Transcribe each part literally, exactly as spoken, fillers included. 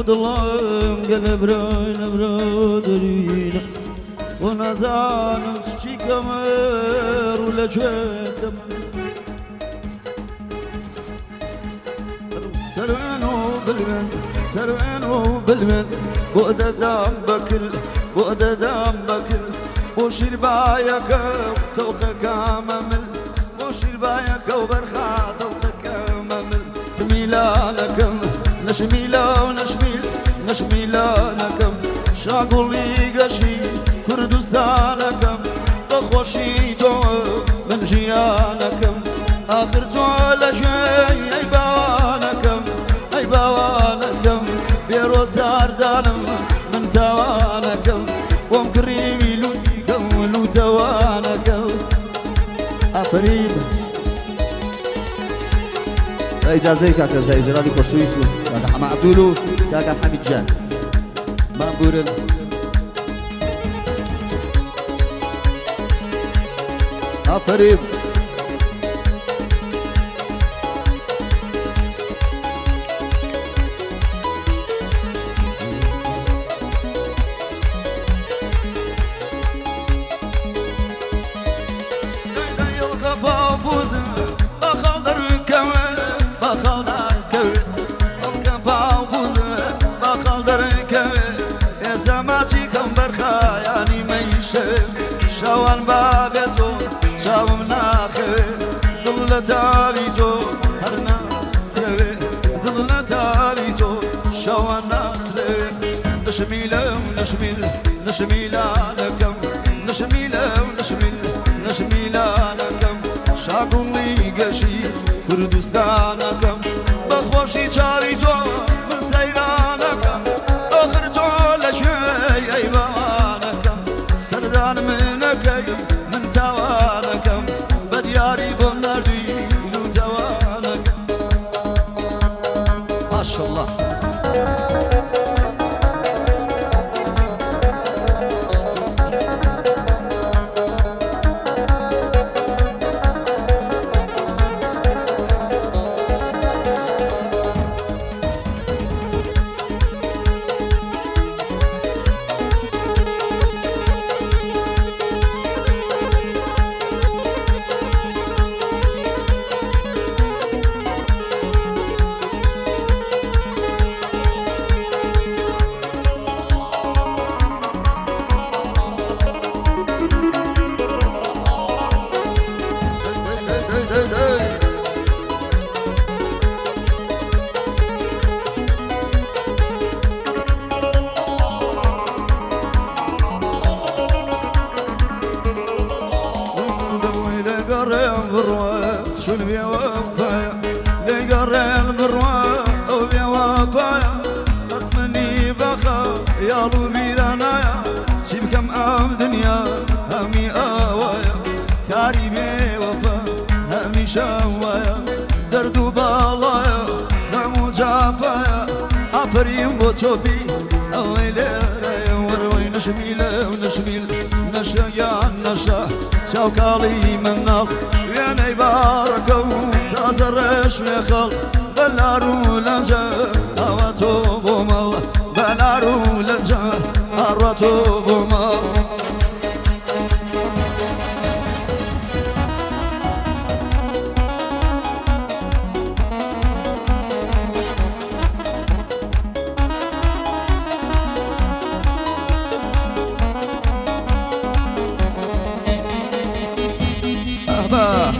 ودڵم گەلە برای لەبرا دەرینە و نازانم چی کەمە ڕوو لە کوێتەمە سەروێن و بلوێن سەروێن و بلوێن بۆ دەدام بەکل بۆ دەدام بەکل بۆ شیربایەکە و تەوقەکەمە مل بۆ شیربایەکە و بەرخا تەوقەکەمە مل میلانەکەم نەشمیلا و نەشمیل نەشمیلانەکەم شاگوڵی گەشی کوردستانەکەم بەخۆشی تۆ من ژیانەکەم ئاخر تۆ لەکوێی ئەی باوانەکەم ئەی باوانەکەم بێڕۆزاردانم من تاوانەکەم بۆم کڕیوی لوتیکەم لوتەوانەکەم ئافرین ئیجازەی کاکە زایجرانی خۆشەویست و کاکە حەما عەبدوول و کاکە حەمید جان مامبورن ئافرین شاوان بابێتۆ چاوم ناخەوێ دڵ لە تاوی تۆ هەر ناسرەوێ دڵ لە تاوی تۆ شاوان ناسرەوێ نشمیلە و نشمیل نشمیلانەکەم نشمیلە و نشمیل نشمیلانەکەم شاگوڵی گەشی کوردستانەکەم بەخۆشی چاوی تۆ من سەیرانەکەم ئاخر تۆ لەکوێی ئەی باوانەکەم سەردان منەکەی من تاوانەکەم بە دیاری بۆم ناردووی لوتەوانەکەم ماشەڵڵا يالو بيرانايا سيبكم ام دنيا همي اوايا كاري بي وفا همي شوايا دردو بالايا خمو جافايا عفرين بو توبي اويلي رايا وروي نشميل ونشميل نشا يا نشا شوكالي من نال ويني باركو تازرش ويخل بلارو لنجا اواتو بومال بلارو لنجا أراتو بوما أهبا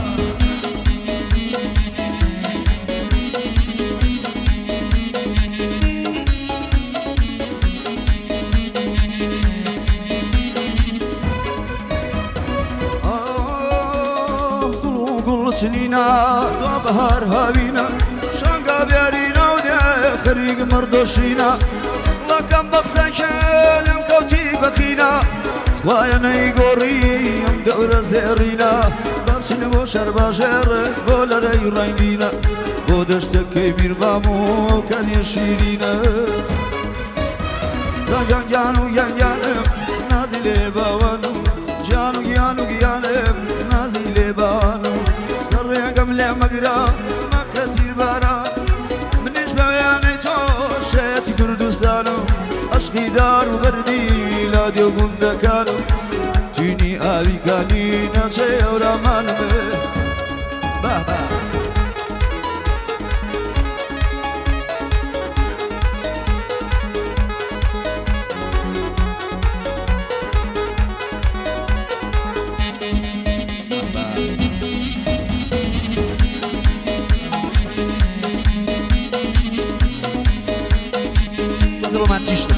سنينا دو بهار هاوينا شانقا بيارينا ودي خريق مردوشينا لكم بقسا شالم كوتي بقينا خوايا نيقوري يم دور زيرينا بابسن بو شربا جير بولا ري رايندينا بودشتك كبير بامو كان يشيرينا جان جانو جان جانم نازل باوانو جانو جانو جانم نازل باوانو سريقم لمقرا ما كثير بارا منيش بوياني تو شيت كردستان دێ و گوندەکانم توینی ئاویکانی ناوچەی ئەورامانم بابا رومانتیشتم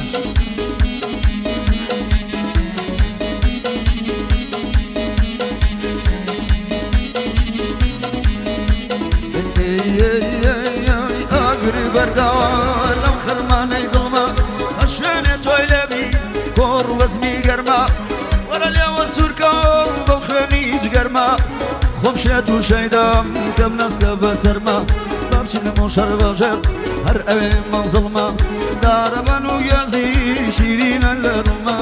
ئاگری بەرداوە لەم خەرمانەی دڵمە هەشوێنێ تۆی لێبی کۆڕ وەزمی گەرما وەرە لێوە سوورکە بەو خوێنی جگەرما خۆم شێت و شەیدام کەم نەسکە بەسەرما بابچینەمە شەر بەژێت هەر ئەوێ مەنزڵمە دارەبەن و گێزی شیرینە لە ڕمە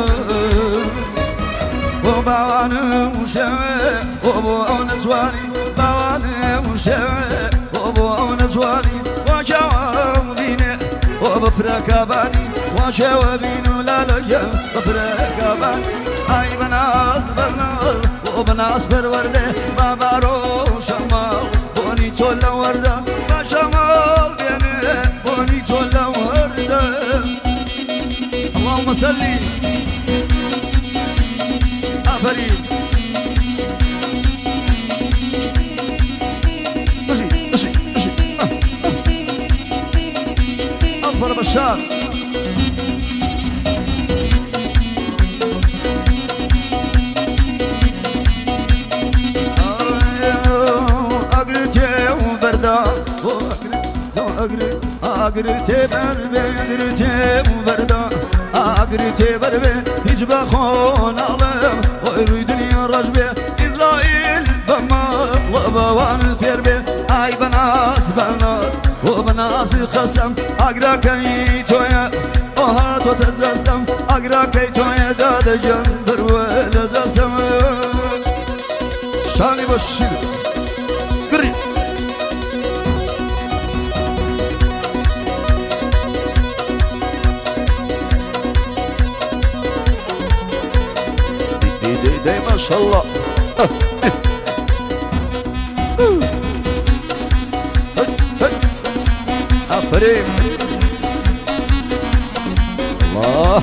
بۆ باوانم و شەوێ بۆ بۆ ئەو نەزوانی باوانم و شەوێ بۆ بۆ ئەو نەزوانی واچاوە بینێ بۆ بەفرەکەبانی واچێوە بین و لالۆیە بەفرەکەبانی ئای بەناز بەناز بۆ بەناز پەروەردێ بابارۆ شەماڵ بۆنی تۆ لە وەردە باشەماڵ بێنێ بۆنی تۆ لە وەردە اللهم صلي آفرين مشي مشي مشي أكبر بشار أقرتي وبردا أقرتي بربي أقرتي وبردا أقرتي بربي يجبا خون أغلب ويروي دنيا رجبي إسرائيل بما وبوان الفيربي أي بناس بناس وبناس قسم أقرا كي تويا وهات وتتجسم أقرا كي تويا داد جنبر ولا جسم شاني بشير قريب دي ما شاء الله أفريم الله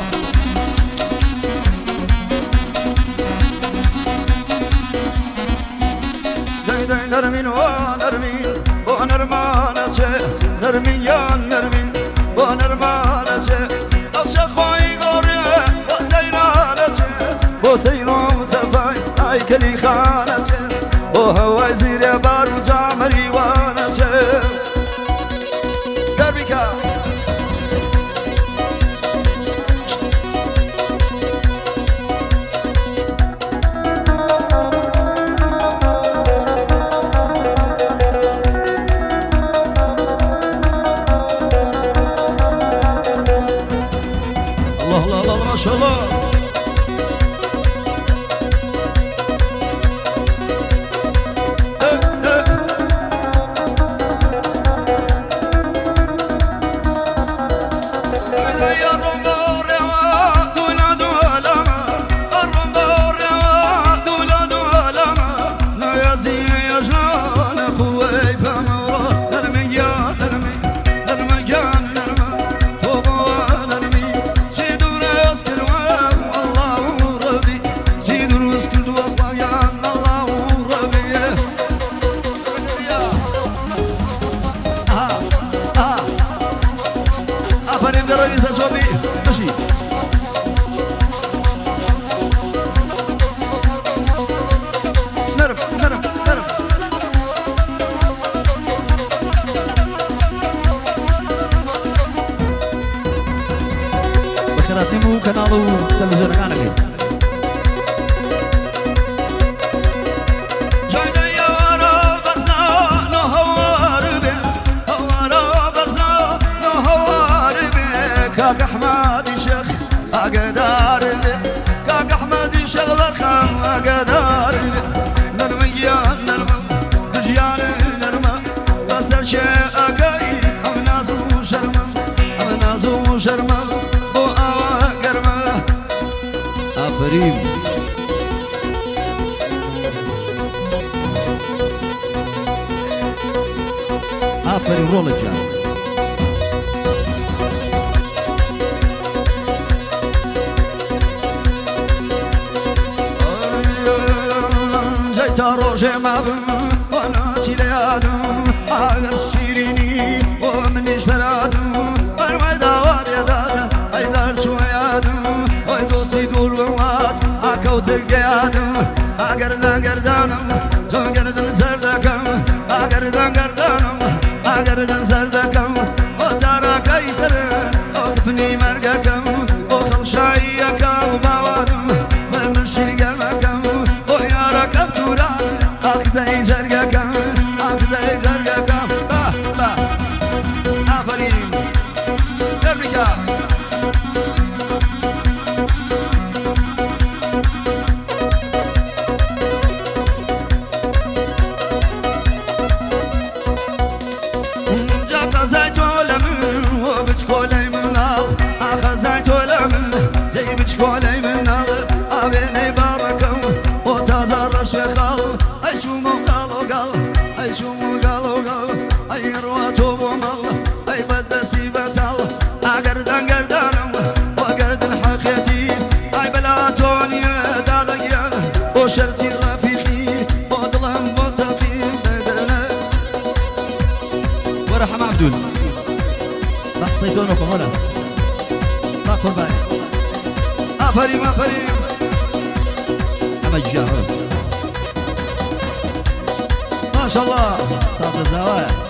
داي داي نرمين ونرمين ونرمان نرمين يا نرمين ونرمان أوشا خوي قرية وسينو سفاي هاي كلي خانس وهو زير بار جامري وانس دربكا الله الله الله ما شاء الله كراتيمو كنالو تلفزيون كانكي كاك احمد شيخ اقدار كاك احمد شيخ بخم اقدار نرمي نرمى بجيان نرمى بس الشيء اقاي امنازو شرمى امنازو شرمى بو اوا قرمى آفرین ڕۆڵێک جان جيتا روجي ما بن وناسي ليادم أغر شيريني ومنيش فرادم الميدا وادي دادا أيدار شويادم ويدوسي دول ومات أكوت القيادم أقردن قردانم جو قردن زردكم أقردن قردانم أقردن زردكم وتارا كيسر وقفني مرقكم وخل شايكم وبوادم بمشي قلبكم ويا ركب توران أخذي زرقكم أخذي زرقكم با با آفرين تبريكا بچکولی من نال آخذای تولا من جی بچکولی من نال آبینی بارکم و تازه رش خال ای شومو قالو قال ای شومو قالو قال ای رواتو بومال ای بدسی بتال آگردن گردنم و گردن حقیقتی ای بلاتونی دادگیان و شرطی رفیقی و دلم بطاقی بدنه ورحم عبدول صيدونكم هنا ما قربان آفرين آفرين أما الجاه ما شاء الله صاد الزوايا